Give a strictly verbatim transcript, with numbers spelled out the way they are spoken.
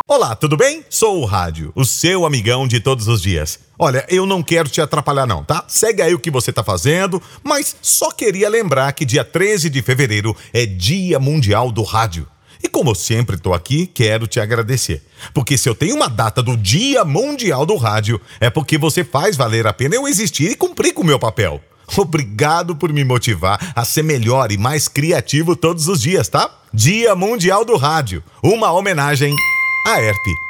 Olá, tudo bem? Sou o Rádio, o seu amigão de todos os dias. Olha, eu não quero te atrapalhar não, tá? Segue aí o que você tá fazendo, mas só queria lembrar que dia treze de fevereiro é Dia Mundial do Rádio. E como eu sempre tô aqui, quero te agradecer. Porque se eu tenho uma data do Dia Mundial do Rádio, é porque você faz valer a pena eu existir e cumprir com o meu papel. Obrigado por me motivar a ser melhor e mais criativo todos os dias, tá? Dia Mundial do Rádio, uma homenagem à E R P.